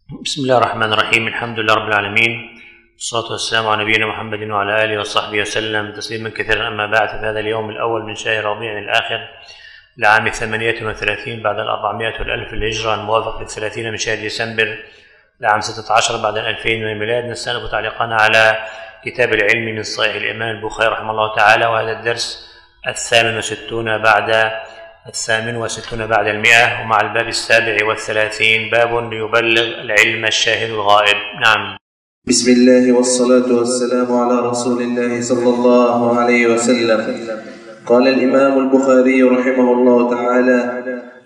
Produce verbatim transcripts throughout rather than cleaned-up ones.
بسم الله الرحمن الرحيم. الحمد لله رب العالمين، والصلاة والسلام على نبينا محمد وعلى آله وصحبه وسلم تسليما كثيرا. أما بعد، في هذا اليوم الأول من شهر ربيع الآخر لعام ثمانية وثلاثين بعد الأربعمائة والألف الهجرة، الموافق للثلاثين من شهر ديسمبر لعام ستة عشر بعد الألفين من الميلاد، نستأنف تعليقنا على كتاب العلم من صحيح الإمام البخاري رحمه الله تعالى، وهذا الدرس الثامن والستون بعد الثامن وستون بعد المئة، ومع الباب السابع والثلاثين، باب ليبلغ العلم الشاهد الغائب. نعم. بسم الله والصلاة والسلام على رسول الله صلى الله عليه وسلم. قال الإمام البخاري رحمه الله تعالى: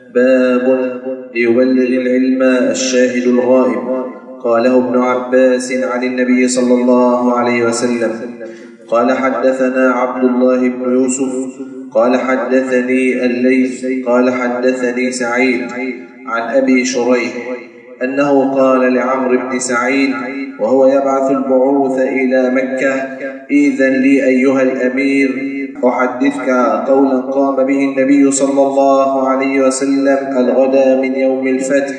باب ليبلغ العلم الشاهد الغائب. قاله ابن عباس عن النبي صلى الله عليه وسلم. قال: حدثنا عبد الله بن يوسف قال حدثني الليث قال حدثني سعيد عن أبي شريح أنه قال لعمرو بن سعيد وهو يبعث البعوث إلى مكة: إذن لي أيها الأمير أحدثك قولا قام به النبي صلى الله عليه وسلم الغدا من يوم الفتح،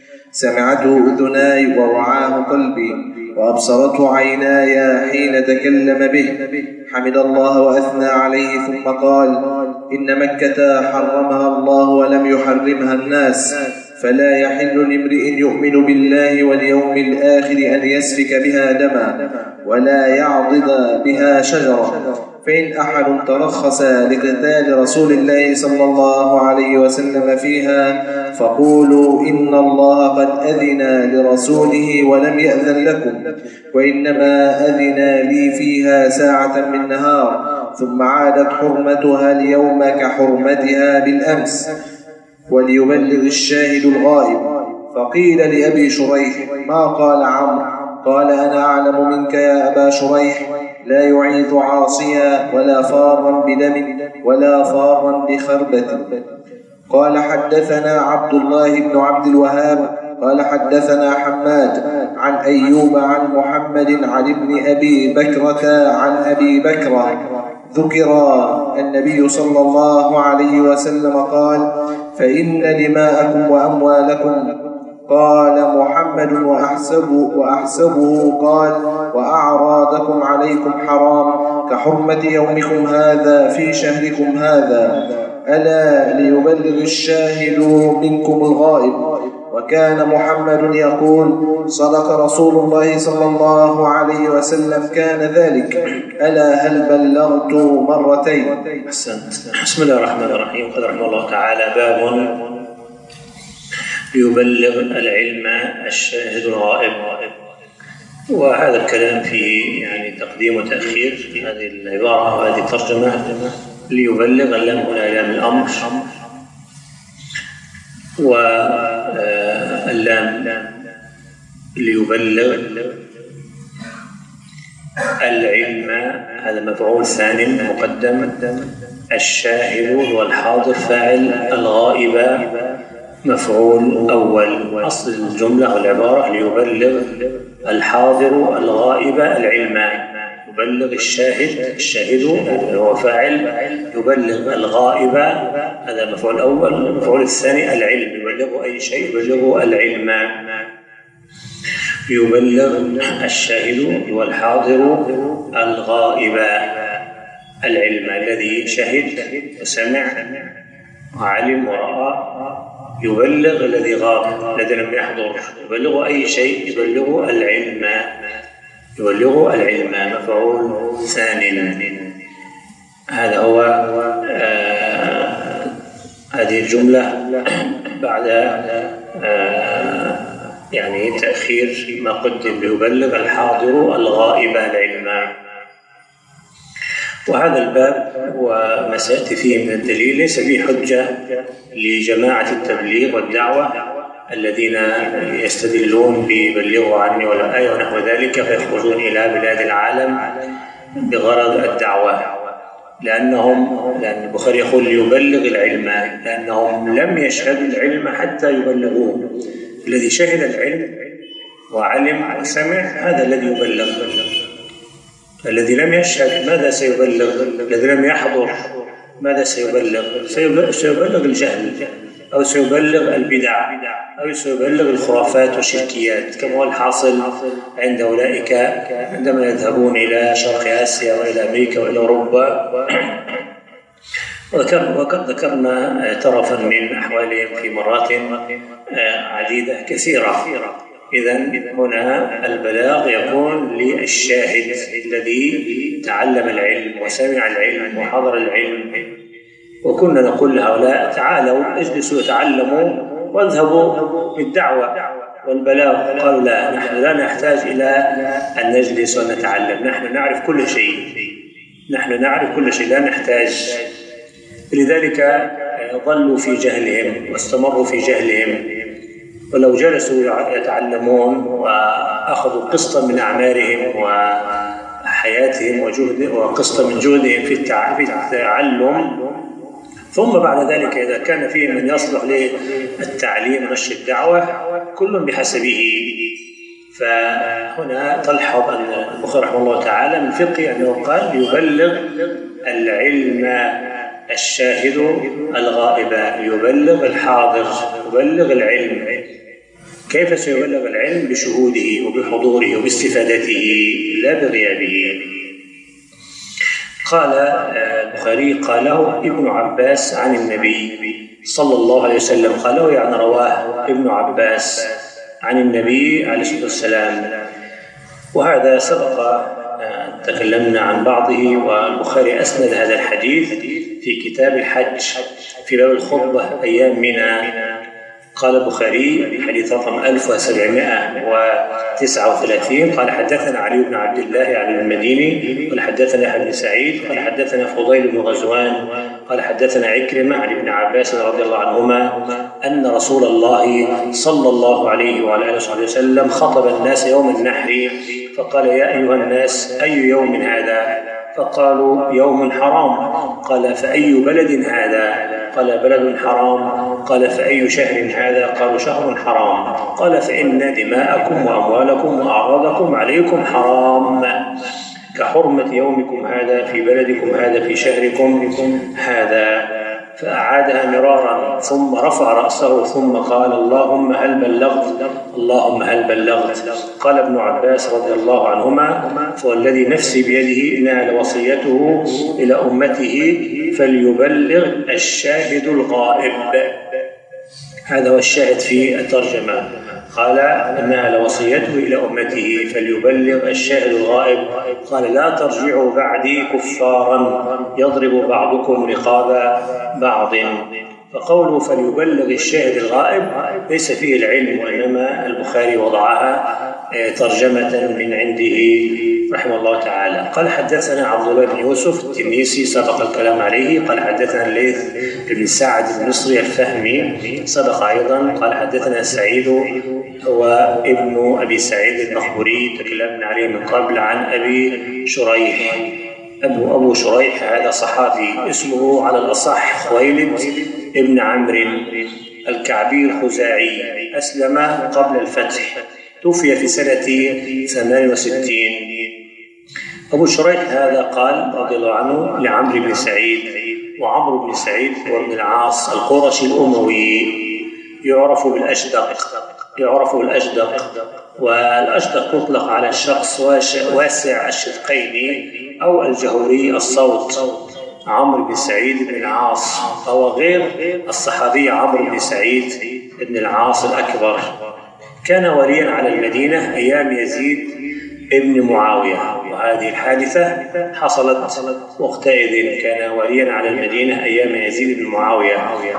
سمعته أذناي ووعاه قلبي وأبصرته عيناي حين تكلم به، حمد الله وأثنى عليه، ثم قال: إن مكة حرمها الله ولم يحرمها الناس، فلا يحل لامرئ يؤمن بالله واليوم الآخر أن يسفك بها دما ولا يعضد بها شجرة، فإن أحد ترخص لقتال رسول الله صلى الله عليه وسلم فيها فقولوا إن الله قد أذن لرسوله ولم يأذن لكم، وإنما أذن لي فيها ساعة من نهار، ثم عادت حرمتها اليوم كحرمتها بالأمس، وليبلغ الشاهد الغائب. فقيل لأبي شريح: ما قال عمرو؟ قال: أنا أعلم منك يا أبا شريح، لا يعيذ عاصيا ولا فارا بدم ولا فارا بخربة. قال: حدثنا عبد الله بن عبد الوهاب قال حدثنا حماد عن أيوب عن محمد عن ابن أبي بكرة عن أبي بكرة ذكر النبي صلى الله عليه وسلم قال: فإن دماءكم وأموالكم. قال محمد: وأحسب وأحسبه قال: وأعراضكم عليكم حرام كحرمة يومكم هذا في شهركم هذا، ألا ليبلغ الشاهد منكم الغائب. وكان محمد يقول: صدق رسول الله صلى الله عليه وسلم كان ذلك، ألا هل بلغت مرتين. أحسنت. بسم الله الرحمن الرحيم. قال رحمه الله تعالى: باب ليبلغ العلم الشاهد الغائب. وهذا الكلام فيه يعني تقديم وتأخير في هذه العبارة وهذه الترجمة. ليبلغ اللام هنا لام الأمر، واللام ليبلغ العلم هذا مفعول ثاني مقدم، الشاهد والحاضر فاعل، الغائب مفعول أول. أصل الجملة والعبارة: ليبلغ الحاضر الغائب العلم. يبلغ الشاهد، الشاهد هو فاعل، يبلغ الغائب هذا مفعول أول. المفعول الثاني العلم، يبلغ أي شيء يبلغ العلم. يبلغ الشاهد والحاضر الغائب العلم، الذي شهد وسمع وعلم ورأى. يبلغ الذي غاب الذي لم يحضر، يبلغ أي شيء يبلغ العلم، يبلغ العلم مفعول ثاني. هذا هو آه هذه الجملة بعد آه يعني تأخير ما قدم: ليبلغ الحاضر الغائب العلم. وهذا الباب وما سيأتي فيه من الدليل ليس فيه حجة لجماعة التبليغ والدعوة الذين يستدلون ببلغوا عني ولا آية ونحو ذلك، فيخرجون إلى بلاد العالم بغرض الدعوة، لأنهم لأن البخاري يقول ليبلغ العلم، لأنهم لم يشهدوا العلم حتى يبلغوه. الذي شهد العلم وعلم وسمع هذا الذي يبلغ. الذي لم يشهد ماذا سيبلغ؟ الذي لم يحضر ماذا سيبلغ؟ سيبلغ الجهل، أو سيبلغ البدع أو سيبلغ الخرافات والشركيات، كما هو الحاصل عند أولئك عندما يذهبون إلى شرق آسيا وإلى أمريكا وإلى أوروبا. وقد ذكرنا طرفا من أحوالهم في مرات عديدة كثيرة. إذن هنا البلاغ يكون للشاهد الذي تعلم العلم وسمع العلم وحضر العلم. وكنا نقول لهؤلاء تعالوا اجلسوا وتعلموا واذهبوا بالدعوة والبلاغ. قالوا لا، نحن لا نحتاج إلى أن نجلس ونتعلم، نحن نعرف كل شيء، نحن نعرف كل شيء لا نحتاج. لذلك ظلوا في جهلهم واستمروا في جهلهم. ولو جلسوا يتعلمون وأخذوا قسطا من أعمارهم وحياتهم وجهد وقسطا من جهدهم في التعلم، ثم بعد ذلك إذا كان فيه من يصلح للتعليم ونشر الدعوة كل بحسبه. فهنا تلحظ أن البخاري رحمه الله تعالى من فقه أنه قال يبلغ العلم الشاهد الغائب، يبلغ الحاضر، يبلغ العلم. كيف سيبلغ العلم؟ بشهوده وبحضوره وباستفادته لا بغيابه. قال البخاري قاله ابن عباس عن النبي صلى الله عليه وسلم، قاله يعني رواه ابن عباس عن النبي عليه الصلاة والسلام. وهذا سبق تكلمنا عن بعضه، والبخاري أسند هذا الحديث في كتاب الحج في باب الخطبة أيام منى. قال البخاري حديث رقم ألف وسبعمائة وتسعة وثلاثين قال حدثنا علي بن عبد الله عن المديني قال حدثنا يحيى بن سعيد قال حدثنا فضيل بن غزوان قال حدثنا عكرمة عن ابن عباس رضي الله عنهما أن رسول الله صلى الله عليه وعلى آله وصحبه وسلم خطب الناس يوم النحر فقال يا أيها الناس أي يوم هذا؟ فقالوا يوم حرام. قال فأي بلد هذا؟ قال بلد حرام. قال فأي شهر هذا؟ قالوا شهر حرام. قال فإن دماءكم وأموالكم وأعراضكم عليكم حرام كحرمة يومكم هذا في بلدكم هذا في شهركم هذا. فأعادها مرارا ثم رفع رأسه ثم قال اللهم هل بلغت؟ اللهم هل بلغت؟ قال ابن عباس رضي الله عنهما فوالذي نفسي بيده إنها لوصيته إلى أمته فليبلغ الشاهد الغائب. هذا هو الشاهد في الترجمة. قال إنها لوصيته إلى أمته فليبلغ الشاهد الغائب. قال لا ترجعوا بعدي كفارا يضرب بعضكم رقاب بعض. فقوله فليبلغ الشاهد الغائب ليس فيه العلم، وإنما البخاري وضعها ترجمة من عنده رحمه الله تعالى. قال حدثنا عبد الله بن يوسف التنيسي سبق الكلام عليه. قال حدثنا الليث بن سعد المصري الفهمي سبق أيضا. قال حدثنا سعيد هو ابن أبي سعيد المخبوري تكلمنا عليه من قبل عن أبي شريح. أبو أبو شريح هذا صحابي اسمه على الأصح خويلد ابن عمرو الكعبي الخزاعي، أسلم قبل الفتح، توفي في سنة ثمان وستين. أبو شريح هذا قال رضي الله عنه لعمرو بن سعيد، وعمرو بن سعيد وابن العاص القرشي الأموي يعرف بالأشدق، يعرف بالأشدق، والأشدق يطلق على الشخص واسع الشدقين أو الجهوري الصوت. عمرو بن سعيد بن العاص هو غير الصحابي عمرو بن سعيد بن العاص الأكبر، كان وليا على المدينة أيام يزيد ابن معاوية، وهذه الحادثة حصلت وقتئذ كان وليا على المدينة أيام يزيد بن معاوية.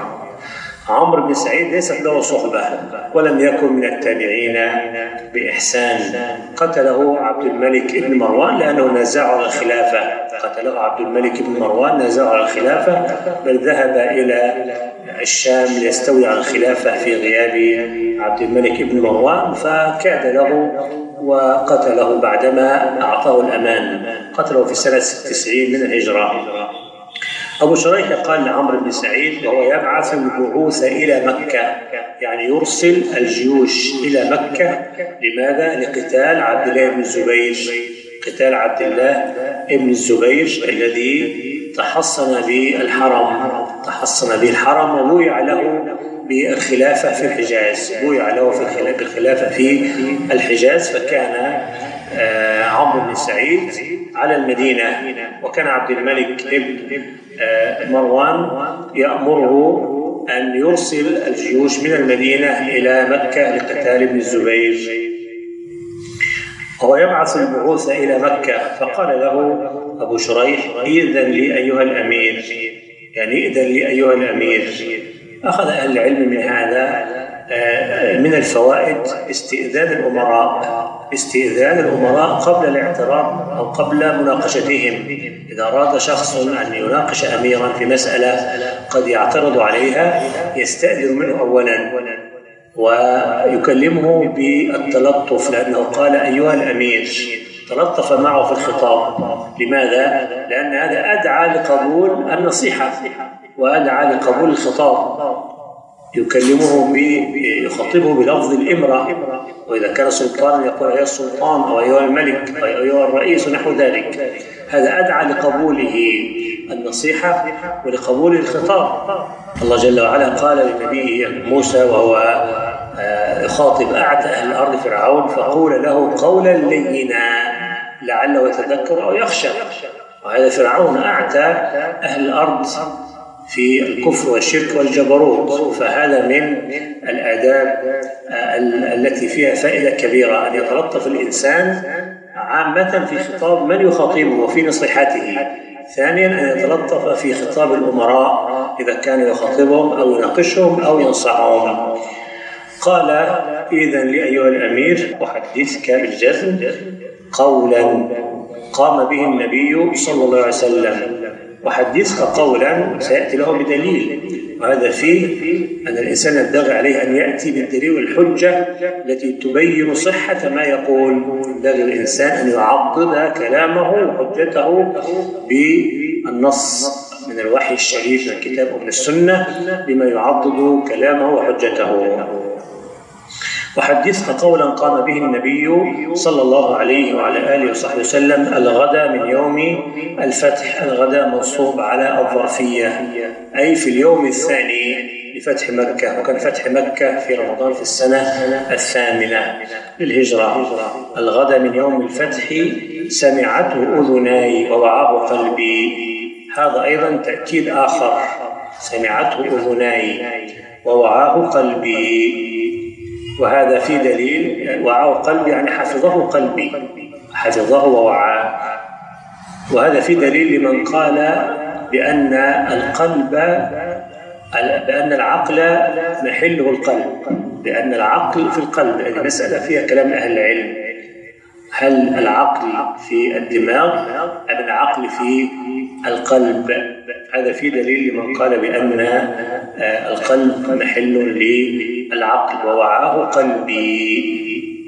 عمرو بن سعيد ليست له صحبة ولم يكن من التابعين بإحسان. قتله عبد الملك بن مروان لأنه نازعه على الخلافة، قتله عبد الملك بن مروان نازعه على الخلافة، بل ذهب إلى الشام ليستولي على الخلافة في غياب عبد الملك بن مروان، فكاد له وقتله بعدما أعطاه الأمان، قتله في سنة تسعين من الهجرة. أبو شريح قال لعمرو بن سعيد وهو يبعث البعوث إلى مكة، يعني يرسل الجيوش إلى مكة، لماذا؟ لقتال عبد الله بن الزبير. قتال عبد الله ابن الزبير الذي تحصن بالحرم تحصن بالحرم وبويع له بالخلافة في الحجاز بويع له في بالخلافة في الحجاز فكان عمرو بن سعيد على المدينة، وكان عبد الملك ابن مروان يأمره أن يرسل الجيوش من المدينة إلى مكة لقتال ابن الزبير، وهو يبعث البعوث إلى مكة. فقال له أبو شريح: إذن لي أيها الأمير، يعني إذن لي أيها الأمير. أخذ أهل العلم من هذا من الفوائد استئذان الأمراء استئذان الأمراء قبل الاعتراض أو قبل مناقشتهم. إذا أراد شخص أن يناقش أميرا في مسألة قد يعترض عليها يستأذن منه أولا ويكلمه بالتلطف، لأنه قال أيها الأمير، تلطف معه في الخطاب. لماذا؟ لأن هذا أدعى لقبول النصيحة وأدعى لقبول الخطاب. يكلمه يخاطبه بلفظ الإمرة، وإذا كان سلطانا يقول أيها السلطان أو أيها الملك أو أيها الرئيس نحو ذلك. هذا أدعى لقبوله النصيحة ولقبول الخطاب. الله جل وعلا قال لنبيه موسى وهو يخاطب أعتى أهل الأرض فرعون: فقول له قولا لينا لعله يتذكر أو يخشى. وهذا فرعون أعتى أهل الأرض في الكفر والشرك والجبروت، فهذا من الآداب التي فيها فائدة كبيرة، أن يتلطف الإنسان عامة في خطاب من يخاطبه وفي نصيحته. ثانيا أن يتلطف في خطاب الأمراء إذا كان يخاطبهم أو يناقشهم أو ينصحهم. قال: إذن لي أيها الأمير أحدثك بالجزم قولا قام به النبي صلى الله عليه وسلم. وحدثك قولا سيأتي له بدليل، وهذا فيه أن الإنسان ينبغي عليه أن يأتي بالدليل والحجة التي تبين صحة ما يقول. ينبغي الإنسان أن يعضد كلامه وحجته بالنص من الوحي الشريف من الكتاب ومن السنة بما يعضد كلامه وحجته. وحدثك قولا قام به النبي صلى الله عليه وعلى آله وصحبه وسلم الغدا من يوم الفتح. الغدا منصوب على الظرفية، أي في اليوم الثاني لفتح مكة، وكان فتح مكة في رمضان في السنة الثامنة للهجرة. الغدا من يوم الفتح سمعته أذناي ووعاه قلبي. هذا أيضا تأكيد آخر، سمعته أذناي ووعاه قلبي، وهذا في دليل. وعاه قلبي يعني حفظه قلبي، حفظه ووعاه. وهذا في دليل لمن قال بأن القلب بأن العقل محله القلب، بأن العقل في القلب. هذه مسألة فيها كلام أهل العلم، هل العقل في الدماغ أم العقل في القلب؟ هذا في دليل لمن قال بأن القلب محل للعقل. ووعاه قلبي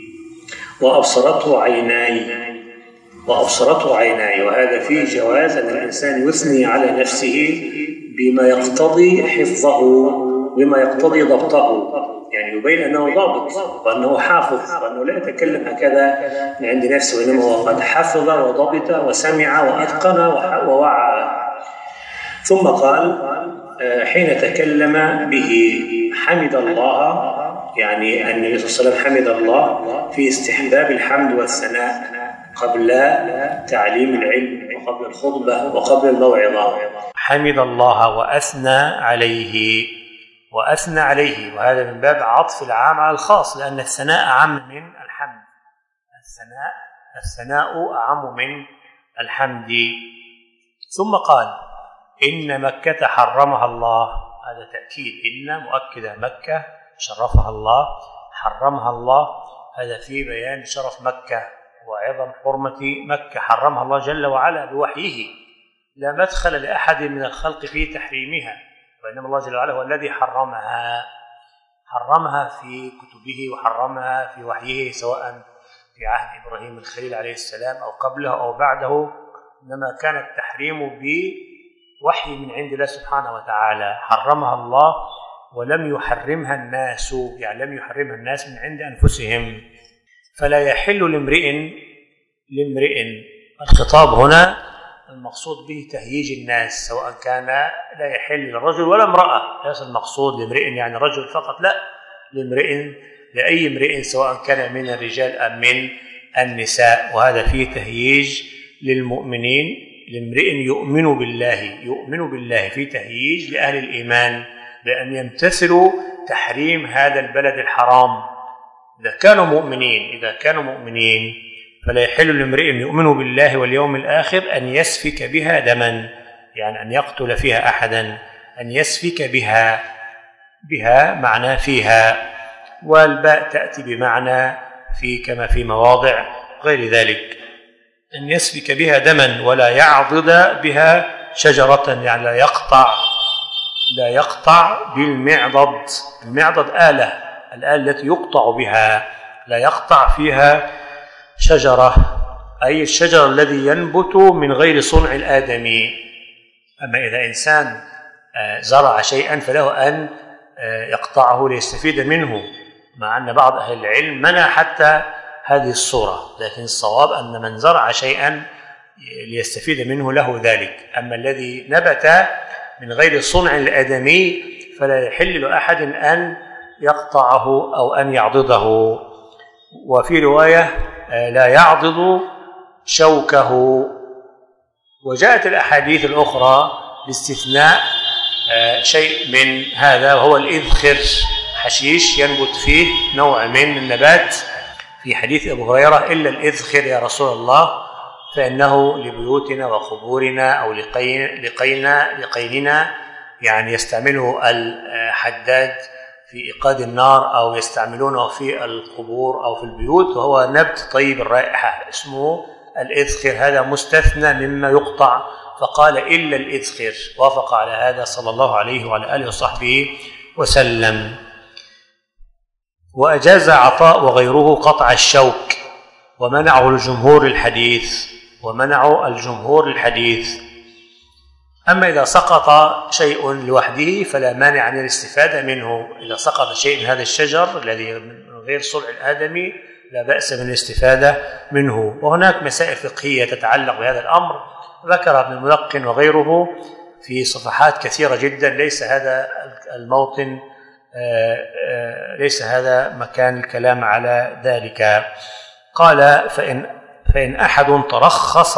وأبصرته عيناي وأبصرته عيناي. وهذا فيه جواز أن الإنسان يثني على نفسه بما يقتضي حفظه بما يقتضي ضبطه، يعني يبين أنه ضابط وأنه حافظ وأنه لا يتكلم هكذا من عند نفسه، وإنما هو قد حفظ وضبط وسمع وأتقن ووعى. ثم قال حين تكلم به حمد الله، يعني أن النبي صلى الله عليه وسلم حمد الله في استحباب الحمد والثناء قبل تعليم العلم وقبل الخطبة وقبل الموعظة. حمد الله وأثنى عليه وأثنى عليه، وهذا من باب عطف العام على الخاص، لأن الثناء أعم من الحمد. الثناء الثناء أعم من الحمد. ثم قال إن مكة حرمها الله. هذا تأكيد، إن مؤكدة، مكة شرفها الله حرمها الله. هذا في بيان شرف مكة وعظم حرمة مكة. حرمها الله جل وعلا بوحيه، لا مدخل لأحد من الخلق في تحريمها، وإنما الله جل وعلا هو الذي حرمها حرمها في كتبه وحرمها في وحيه، سواء في عهد إبراهيم الخليل عليه السلام أو قبله أو بعده، إنما كان التحريم بوحي من عند الله سبحانه وتعالى. حرمها الله ولم يحرمها الناس، يعني لم يحرمها الناس من عند أنفسهم. فلا يحل لامرئ لامرئ. الخطاب هنا المقصود به تهييج الناس، سواء كان لا يحل للرجل ولا امرأة، ليس المقصود لامرئ يعني رجل فقط، لا، لامرئ لأي امرئ سواء كان من الرجال أم من النساء، وهذا فيه تهييج للمؤمنين، لامرئ يؤمن بالله، يؤمن بالله، في تهييج لأهل الإيمان بأن يمتثلوا تحريم هذا البلد الحرام. إذا كانوا مؤمنين إذا كانوا مؤمنين فلا يحل لامرئ يؤمن بالله واليوم الآخر أن يسفك بها دما، يعني أن يقتل فيها أحدا، أن يسفك بها، بها معنى فيها، والباء تأتي بمعنى في كما في مواضع غير ذلك، أن يسفك بها دما ولا يعضد بها شجرة، يعني لا يقطع لا يقطع بالمعضد. المعضد آلة الآلة التي يقطع بها، لا يقطع فيها شجرة، أي الشجر الذي ينبت من غير صنع الآدمي. أما إذا إنسان زرع شيئا فله أن يقطعه ليستفيد منه، مع أن بعض أهل العلم منع حتى هذه الصورة، لكن الصواب أن من زرع شيئا ليستفيد منه له ذلك. أما الذي نبت من غير صنع الآدمي فلا يحل لأحد أن يقطعه أو أن يعضده. وفي رواية لا يعضد شوكه. وجاءت الأحاديث الأخرى لاستثناء شيء من هذا، وهو الإذخر، حشيش ينبت فيه نوع من النبات، في حديث أبو هريرة: إلا الإذخر يا رسول الله فإنه لبيوتنا وقبورنا أو لقينا لقيننا، يعني يستعمله الحداد في إيقاد النار أو يستعملونه في القبور أو في البيوت، وهو نبت طيب الرائحة اسمه الإذخر، هذا مستثنى مما يقطع، فقال إلا الإذخر، وافق على هذا صلى الله عليه وعلى آله وصحبه وسلم. وأجاز عطاء وغيره قطع الشوك، ومنعه الجمهور الحديث ومنعه الجمهور الحديث. أما إذا سقط شيء لوحده فلا مانع من الاستفادة منه. إذا سقط شيء من هذا الشجر الذي من غير صنع الآدمي لا بأس من الاستفادة منه. وهناك مسائل فقهية تتعلق بهذا الأمر ذكر ابن الملقن وغيره في صفحات كثيرة جدا، ليس هذا الموطن ليس هذا مكان الكلام على ذلك. قال: فإن فإن أحد ترخص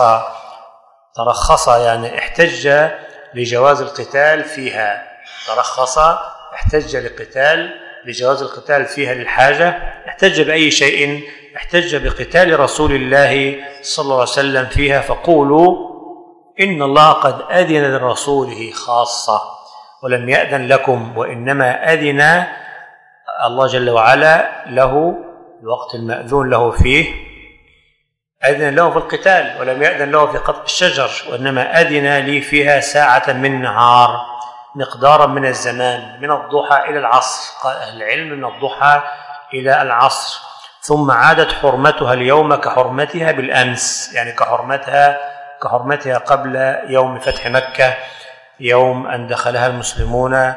ترخص يعني احتج لجواز القتال فيها، ترخص احتج للقتال لجواز القتال فيها للحاجة، احتج بأي شيء؟ احتج بقتال رسول الله صلى الله عليه وسلم فيها، فقولوا إن الله قد أذن لرسوله خاصة ولم يأذن لكم، وإنما أذن الله جل وعلا له الوقت المأذون له فيه، أذن له في القتال ولم يأذن له في قطع الشجر، وإنما أذن لي فيها ساعة من نهار مقدارا من الزمان، من الضحى إلى العصر، قال أهل العلم من الضحى إلى العصر، ثم عادت حرمتها اليوم كحرمتها بالأمس، يعني كحرمتها كحرمتها قبل يوم فتح مكة، يوم أن دخلها المسلمون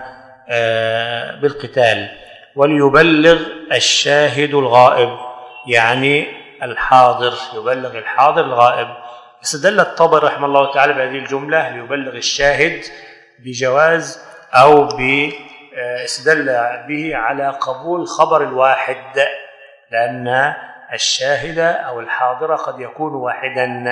بالقتال. وليبلغ الشاهد الغائب، يعني الحاضر، يبلغ الحاضر الغائب. استدل الطبري رحمه الله تعالى بهذه الجملة ليبلغ الشاهد بجواز أو استدل به على قبول خبر الواحد، لأن الشاهد أو الحاضر قد يكون واحدا،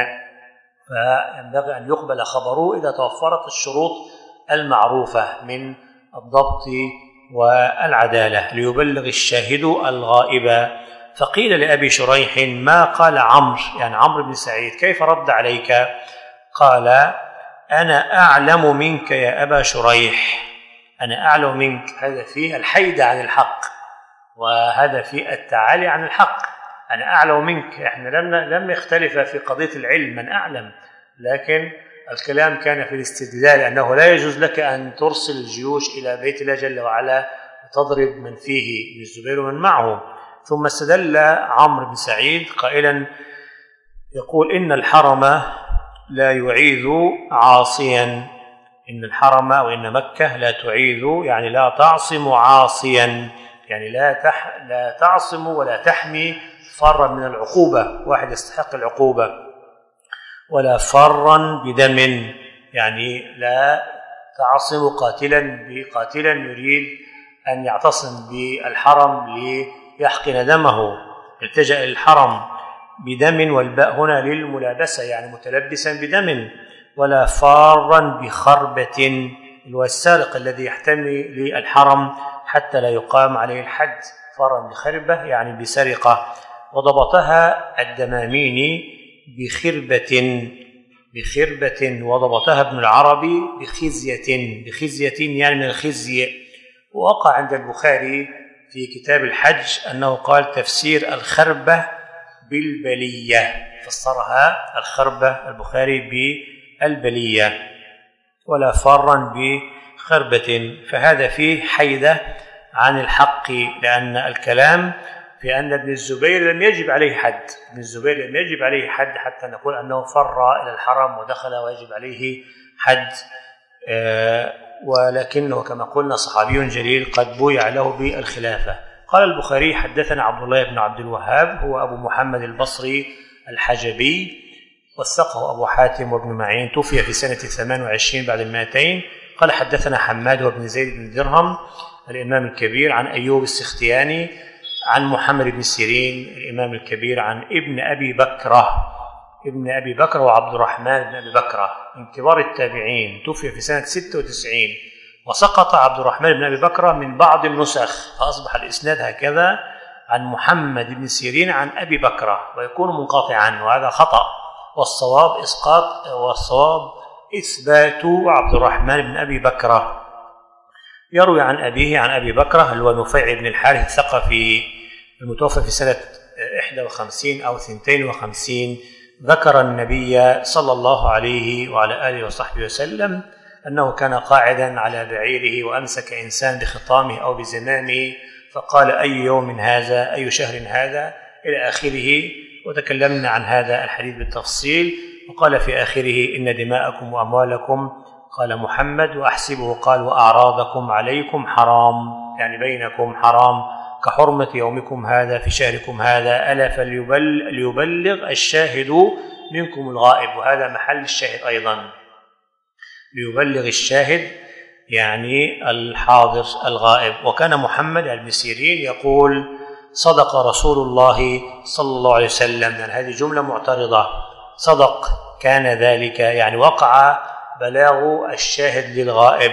فينبغي أن يقبل خبره إذا توفرت الشروط المعروفة من الضبط والعدالة. ليبلغ الشاهد الغائب. فقيل لأبي شريح: ما قال عمرو، يعني عمرو بن سعيد، كيف رد عليك؟ قال: أنا أعلم منك يا أبا شريح، أنا أعلم منك. هذا فيه الحيد عن الحق، وهذا فيه التعالي عن الحق. أنا أعلم منك، إحنا لم لم يختلف في قضية العلم من أعلم، لكن الكلام كان في الاستدلال أنه لا يجوز لك أن ترسل الجيوش إلى بيت الله جل وعلا وتضرب من فيه من الزبير ومن معه. ثم استدل عمرو بن سعيد قائلا يقول: إن الحرم لا يعيذ عاصيا، إن الحرم وإن مكة لا تعيذ يعني لا تعصم عاصيا، يعني لا تح لا تعصم ولا تحمي فرا من العقوبة، واحد يستحق العقوبة. ولا فرا بدم، يعني لا تعصم قاتلا بقاتلا يريد أن يعتصم بالحرم ليحقن دمه، التجأ للحرم بدم، والباء هنا للملابسة يعني متلبسا بدم. ولا فارا بخربة، والسارق الذي يحتمي للحرم حتى لا يقام عليه الحد، فارا بخربة يعني بسرقة. وضبطها الدماميني بخربة بخربة وضبطها ابن العربي بخزية بخزية يعني من الخزي. ووقع عند البخاري في كتاب الحج أنه قال تفسير الخربة بالبلية، فسرها الخربة البخاري بالبلية. ولا فارا بخربة، فهذا فيه حيدة عن الحق، لأن الكلام في أن ابن الزبير لم يجب عليه حد، ابن الزبير لم يجب عليه حد حتى نقول أنه فر إلى الحرم ودخل ويجب عليه حد، آه ولكنه كما قلنا صحابي جليل قد بويع له بالخلافة. قال البخاري حدثنا عبد الله بن عبد الوهاب، هو أبو محمد البصري الحجبي، وثقه أبو حاتم وابن معين، توفي في سنة ثمان وعشرين بعد المائتين. قال حدثنا حماد وابن زيد بن درهم الإمام الكبير عن أيوب السختياني عن محمد بن سيرين الإمام الكبير عن ابن أبي بكرة ابن أبي بكر وعبد الرحمن بن أبي بكرة من كبار التابعين، توفي في سنة ستة وتسعين. وسقط عبد الرحمن بن أبي بكر من بعض النسخ، فأصبح الإسناد هكذا عن محمد بن سيرين عن أبي بكرة ويكون منقطعا، وهذا خطأ، والصواب إسقاط والصواب إثبات عبد الرحمن بن أبي بكرة. يروي عن أبيه عن أبي بكرة اللي هو نفيع بن الحارث الثقفي المتوفى في سنة إحدى وخمسين أو اثنتين وخمسين، ذكر النبي صلى الله عليه وعلى آله وصحبه وسلم أنه كان قاعدا على بعيره وأمسك إنسان بخطامه أو بزمامه فقال أي يوم هذا، أي شهر هذا، إلى آخره. وتكلمنا عن هذا الحديث بالتفصيل. وقال في آخره إن دماءكم وأموالكم، قال محمد وأحسبه قال وأعراضكم عليكم حرام، يعني بينكم حرام كحرمة يومكم هذا في شهركم هذا، ألا فليبلغ الشاهد منكم الغائب، وهذا محل الشاهد أيضا، ليبلغ الشاهد يعني الحاضر الغائب. وكان محمد بن سيرين يقول صدق رسول الله صلى الله عليه وسلم، يعني هذه جملة معترضة، صدق كان ذلك يعني وقع بلاغ الشاهد للغائب.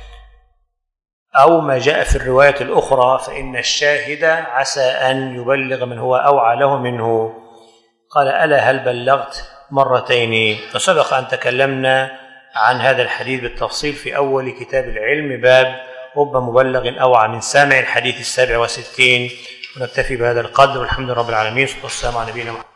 أو ما جاء في الرواية الأخرى فإن الشاهد عسى أن يبلغ من هو أوعى له منه. قال ألا هل بلغت مرتين. فسبق أن تكلمنا عن هذا الحديث بالتفصيل في أول كتاب العلم، باب رب مبلغ أوعى من سامع، الحديث السابع وستين. ونكتفي بهذا القدر، والحمد لله رب العالمين، والصلاة والسلام على نبينا محمد.